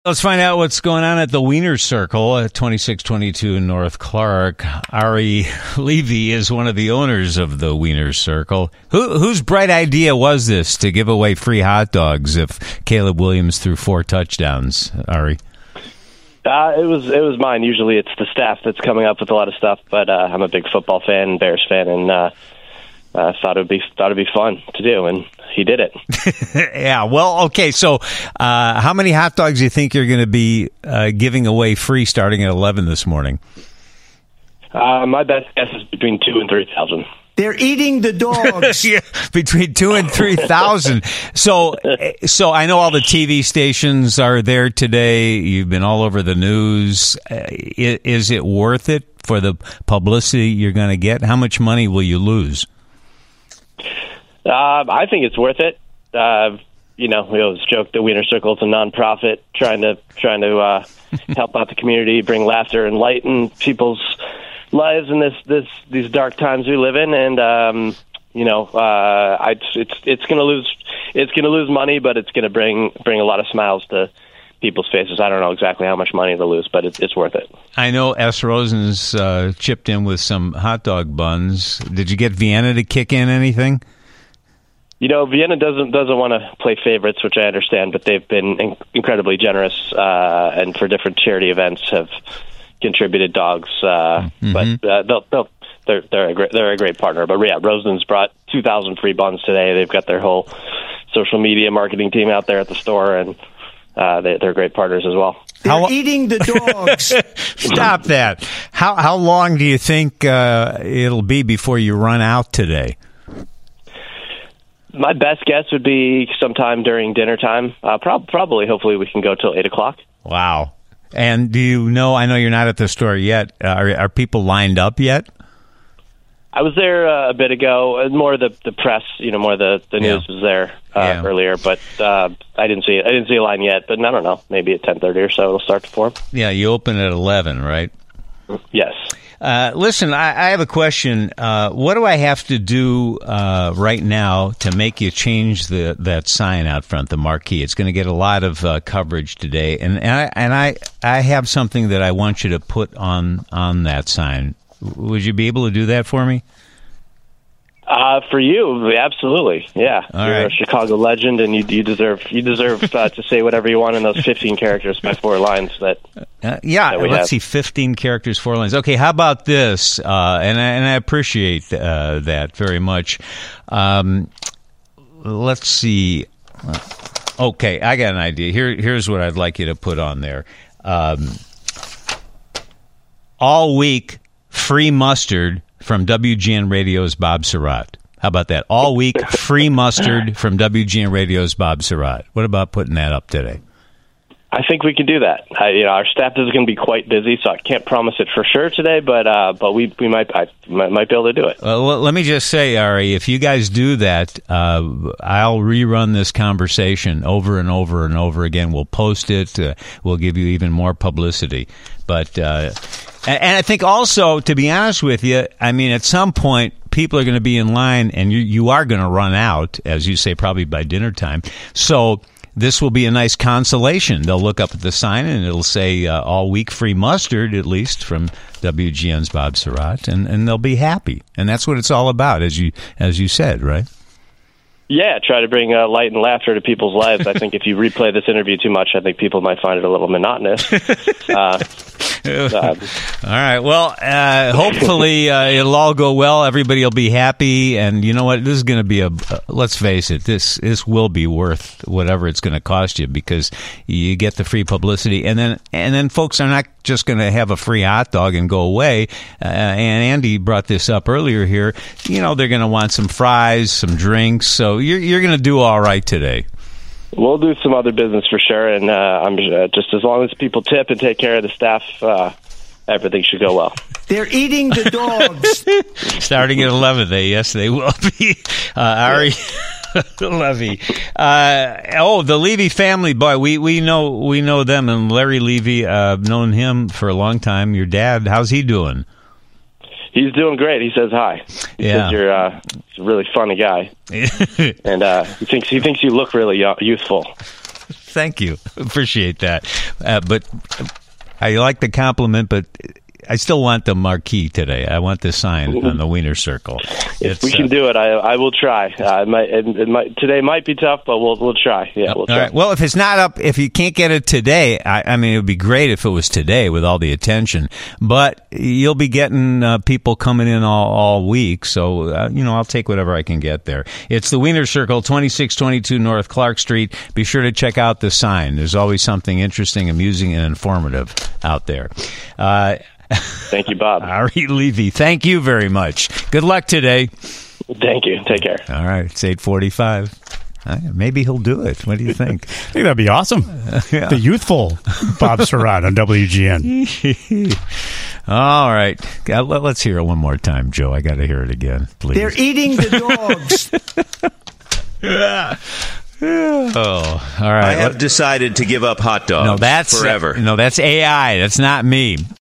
Let's find out what's going on at the Wiener Circle at 2622 North Clark. Ari Levy is one of the owners of the Wiener Circle. Whose bright idea was this to give away free hot dogs if Caleb Williams threw 4 touchdowns, Ari? It was mine. Usually it's the staff that's coming up with a lot of stuff, but I'm a big football fan, Bears fan, and thought it'd be fun to do, and he did it. Yeah, well, okay, so how many hot dogs do you think you're going to be giving away free starting at 11 this morning? My best guess is between 2,000 and 3,000. They're eating the dogs. Yeah, between 2,000 and 3,000. So I know all the TV stations are there today. You've been all over the news. Is it worth it for the publicity you're going to get? How much money will you lose? I think it's worth it. We always joke the Wiener Circle is a nonprofit trying to help out the community, bring laughter and light in people's lives in these dark times we live in. And it's going to lose money, but it's going to bring a lot of smiles to people's faces. I don't know exactly how much money to lose, but it's worth it. I know S. Rosen's chipped in with some hot dog buns. Did you get Vienna to kick in anything? Vienna doesn't want to play favorites, which I understand, but they've been incredibly generous, and for different charity events have contributed dogs. But they're a great partner. But yeah, Rosen's brought 2,000 free buns today. They've got their whole social media marketing team out there at the store, and they're great partners as well. They're eating the dogs. Stop that. How long do you think it'll be before you run out today? My best guess would be sometime during dinner time. Probably, hopefully, we can go till 8 o'clock. Wow. And do you know, I know you're not at the store yet, are people lined up yet? I was there a bit ago. More the press, more the news was there earlier, but I didn't see it. I didn't see a line yet, but I don't know. Maybe at 10:30 or so it'll start to form. Yeah, you open at 11, right? Yes. Listen, I have a question. What do I have to do right now to make you change that sign out front, the marquee? It's going to get a lot of coverage today, and I have something that I want you to put on that sign. Would you be able to do that for me? For you, absolutely. Yeah, you're a Chicago legend, and you deserve to say whatever you want in those 15 characters by 4 lines. Let's see, 15 characters, 4 lines. Okay, how about this? And I appreciate that very much. Let's see. Okay, I got an idea. Here's what I'd like you to put on there. All week, free mustard from WGN Radio's Bob Surratt. How about that? All week, free mustard from WGN Radio's Bob Surratt. What about putting that up today? I think we can do that. Our staff is going to be quite busy, so I can't promise it for sure today, but we might be able to do it. Let me just say, Ari, if you guys do that, I'll rerun this conversation over and over and over again. We'll post it. We'll give you even more publicity. But and I think also, to be honest with you, I mean, at some point, people are going to be in line, and you are going to run out, as you say, probably by dinner time. So this will be a nice consolation. They'll look up at the sign, and it'll say all week free mustard, at least from WGN's Bob Surratt, and they'll be happy. And that's what it's all about, as you said, right? Yeah, try to bring light and laughter to people's lives. I think if you replay this interview too much, I think people might find it a little monotonous. All right. Well, hopefully it'll all go well. Everybody will be happy. And you know what? This is going to be let's face it, this will be worth whatever it's going to cost you, because you get the free publicity. And then folks are not just going to have a free hot dog and go away. And Andy brought this up earlier here. They're going to want some fries, some drinks. So you're going to do all right today. We'll do some other business for sure, and I'm just as long as people tip and take care of the staff, everything should go well. They're eating the dogs. Starting at 11, yes, they will be. Ari Levy. The Levy family, boy, we know them, and Larry Levy, I've known him for a long time. Your dad, how's he doing? He's doing great. He says hi. He says you're a really funny guy, and he thinks you look really youthful. Thank you. Appreciate that. But I like the compliment, but I still want the marquee today. I want the sign on the Wiener Circle. If we can do it, I will try. Today might be tough, but we'll try. Yeah, we'll try. All right. Well, if it's not up, if you can't get it today, I mean, it would be great if it was today with all the attention. But you'll be getting people coming in all week, so I'll take whatever I can get there. It's the Wiener Circle, 2622 North Clark Street. Be sure to check out the sign. There's always something interesting, amusing, and informative out there. Thank you, Bob. Ari Levy, thank you very much. Good luck today. Thank you. Take care. All right, it's 8:45. Maybe he'll do it. What do you think? I think that'd be awesome. Yeah. The youthful Bob Surratt on WGN. All right. Let's hear it one more time, Joe. I got to hear it again, please. They're eating the dogs. Oh, all right. I have decided to give up hot dogs No, that's forever. No, that's AI. That's not me.